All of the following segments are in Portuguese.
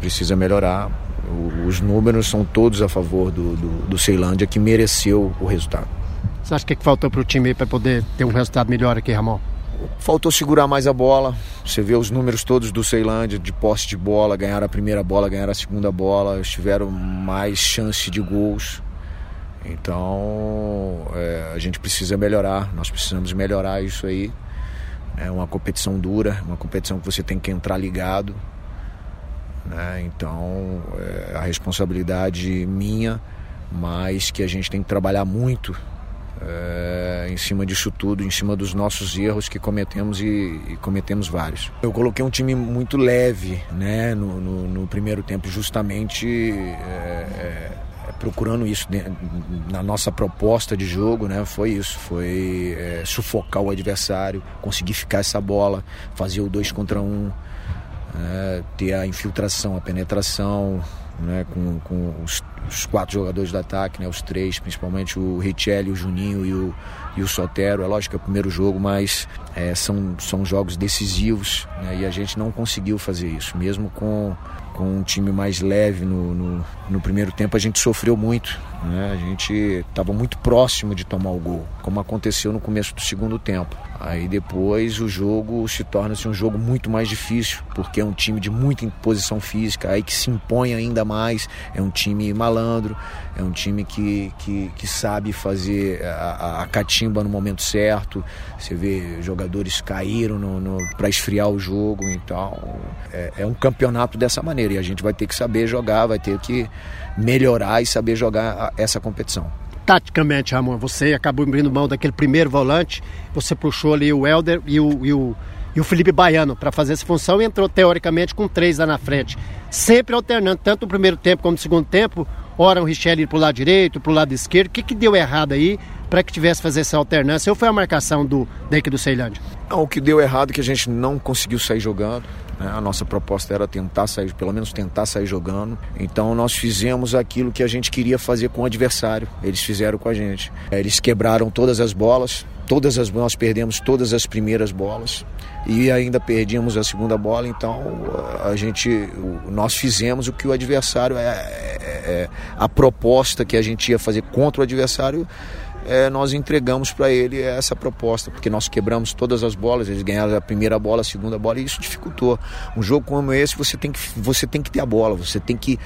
precisa melhorar. Os números são todos a favor do Ceilândia, que mereceu o resultado. Você acha que faltou para o time para poder ter um resultado melhor aqui, Ramon? Faltou segurar mais a bola. Você vê os números todos do Ceilândia, de posse de bola, ganharam a primeira bola, ganharam a segunda bola, eles tiveram mais chance de gols. Então a gente precisa melhorar, nós precisamos melhorar isso aí. É uma competição dura, uma competição que você tem que entrar ligado, né? Então a responsabilidade minha, mas que a gente tem que trabalhar muito em cima disso tudo, em cima dos nossos erros que cometemos e cometemos vários. Eu coloquei um time muito leve, né, no primeiro tempo, justamente procurando isso na nossa proposta de jogo, né? Foi isso, foi sufocar o adversário, conseguir ficar essa bola, fazer o 2 contra 1, ter a infiltração, a penetração, né, com os 4 jogadores do ataque, né, os 3, principalmente o Richelli, o Juninho e o Sotero. É lógico que é o primeiro jogo, mas são jogos decisivos, né, e a gente não conseguiu fazer isso. Mesmo com um time mais leve no primeiro tempo, a gente sofreu muito, né? A gente estava muito próximo de tomar o gol, como aconteceu no começo do segundo tempo. Aí depois o jogo se torna-se um jogo muito mais difícil, porque é um time de muita imposição física, aí que se impõe ainda mais. É um time malandro, é um time que sabe fazer a catimba no momento certo. Você vê, jogadores caíram para esfriar o jogo. Então é um campeonato dessa maneira, e a gente vai ter que saber jogar, vai ter que melhorar e saber jogar essa competição. Taticamente, Ramon, você acabou abrindo mão daquele primeiro volante, você puxou ali o Helder e o Felipe Baiano para fazer essa função e entrou teoricamente com 3 lá na frente, sempre alternando tanto o primeiro tempo como o segundo tempo. Ora o Richelli para o lado direito, para o lado esquerdo. O que deu errado aí para que tivesse que fazer essa alternância? Ou foi a marcação da equipe do Ceilândia? Não, o que deu errado é que a gente não conseguiu sair jogando, né? A nossa proposta era pelo menos tentar sair jogando. Então nós fizemos aquilo que a gente queria fazer com o adversário. Eles fizeram com a gente. Eles quebraram todas as bolas. Nós perdemos todas as primeiras bolas e ainda perdíamos a segunda bola. Então nós fizemos o que o adversário a proposta que a gente ia fazer contra o adversário, nós entregamos para ele essa proposta, porque nós quebramos todas as bolas. Eles ganharam a primeira bola, a segunda bola, e isso dificultou. Um jogo como esse, você tem que ter a bola, você tem que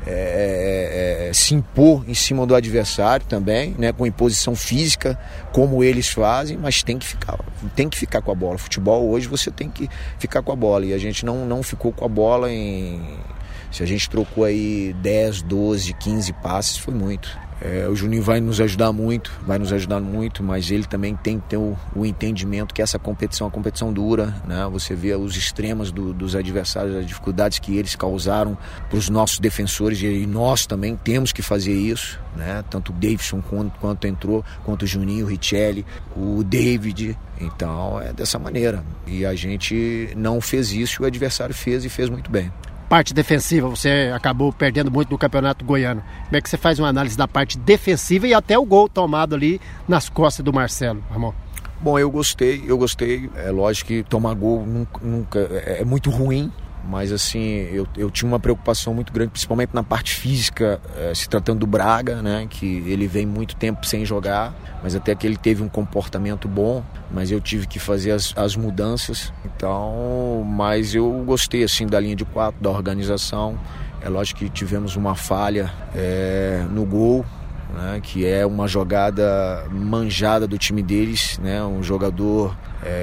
se impor em cima do adversário também, né, com imposição física, como eles fazem, mas tem que ficar com a bola. Futebol hoje você tem que ficar com a bola, e a gente não ficou com a bola se a gente trocou aí 10, 12, 15 passes, foi muito. O Juninho vai nos ajudar muito, mas ele também tem que ter o entendimento que essa competição é uma competição dura, né? Você vê os extremos dos adversários, as dificuldades que eles causaram para os nossos defensores, e nós também temos que fazer isso, né? Tanto o Davidson quanto entrou, quanto o Juninho, o Richelli, o David. Então é dessa maneira, e a gente não fez isso, o adversário fez e fez muito bem. Parte defensiva, você acabou perdendo muito no Campeonato Goiano. Como é que você faz uma análise da parte defensiva e até o gol tomado ali nas costas do Marcelo, Ramon? Bom, eu gostei. É lógico que tomar gol nunca é muito ruim, mas assim, eu tinha uma preocupação muito grande, principalmente na parte física, se tratando do Braga, né, que ele vem muito tempo sem jogar, mas até que ele teve um comportamento bom, mas eu tive que fazer as mudanças. Então, mas eu gostei assim da linha de 4, da organização. É lógico que tivemos uma falha no gol, né, que é uma jogada manjada do time deles, né, um jogador,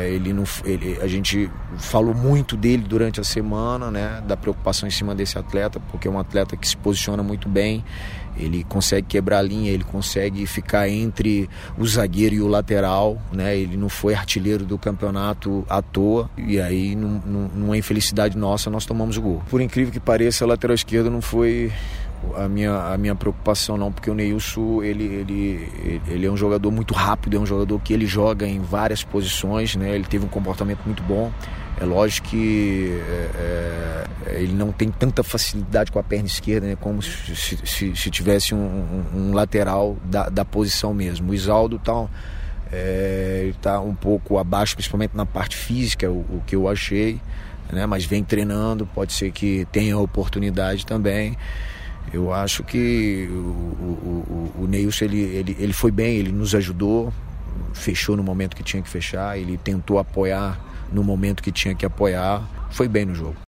a gente falou muito dele durante a semana, né, da preocupação em cima desse atleta, porque é um atleta que se posiciona muito bem, ele consegue quebrar a linha, ele consegue ficar entre o zagueiro e o lateral, né, ele não foi artilheiro do campeonato à toa, e aí numa infelicidade nossa nós tomamos o gol. Por incrível que pareça, a lateral esquerda não foi a minha preocupação não, porque o Neilson ele é um jogador muito rápido, é um jogador que ele joga em várias posições, né? Ele teve um comportamento muito bom. É lógico que ele não tem tanta facilidade com a perna esquerda, né? Como se tivesse um lateral da posição mesmo. O Isaldo ele está um pouco abaixo, principalmente na parte física, o que eu achei. né? Mas vem treinando, pode ser que tenha oportunidade também. Eu acho que o Neilson, ele foi bem, ele nos ajudou, fechou no momento que tinha que fechar, ele tentou apoiar no momento que tinha que apoiar, foi bem no jogo.